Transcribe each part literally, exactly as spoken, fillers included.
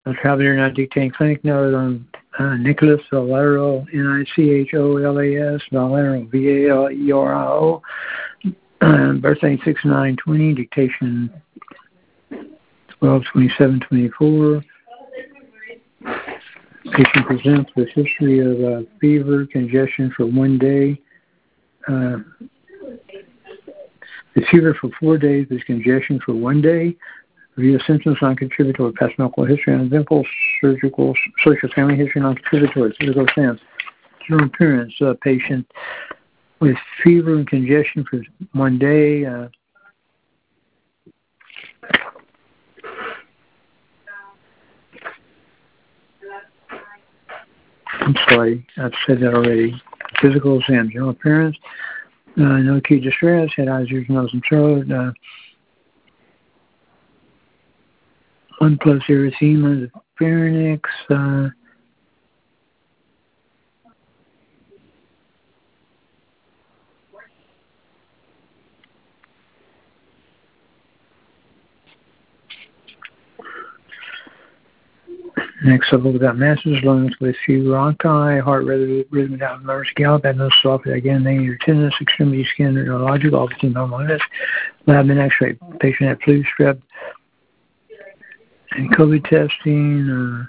Doctor Halbeder now dictating clinic note on uh, Nicholas Valero, N I C H O L A S, Valero, V A L E R I O, uh, birthday six nine twenty, dictation twelve twenty-seven twenty-four. Patient presents with history of uh, fever, congestion for one day. Uh, the fever for four days with congestion for one day. Review symptoms non-contributory, past medical history, uneventful, surgical, social family history non-contributory, physical exams. General appearance, uh, patient with fever and congestion for one day. Uh, I'm sorry, I've said that already. Physical exam, general appearance, uh, no acute distress, head, eyes, ears, nose, and throat. Uh, one plus erythema, the pharynx. Uh, Next up, we've got masses, lungs with few bronchi, heart rhythm, rhythm without emergency gallop, adenosis, again, negative tenderness, extremity skin, neurological, obviously normalitis, lab and x-ray. Patient had flu, strep, and COVID testing. Uh,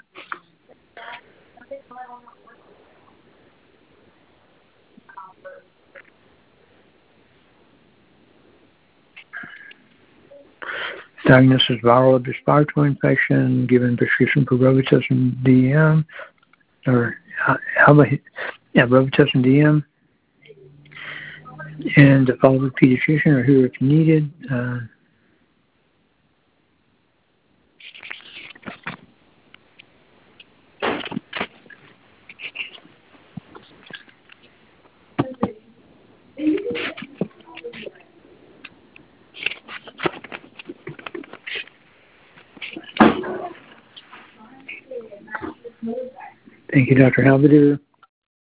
diagnosis viral respiratory infection, given prescription for Robitussin D M, or how about, yeah, Robitussin D M, and to follow with pediatrician or who if needed. Uh, Thank you, Doctor Halbeder.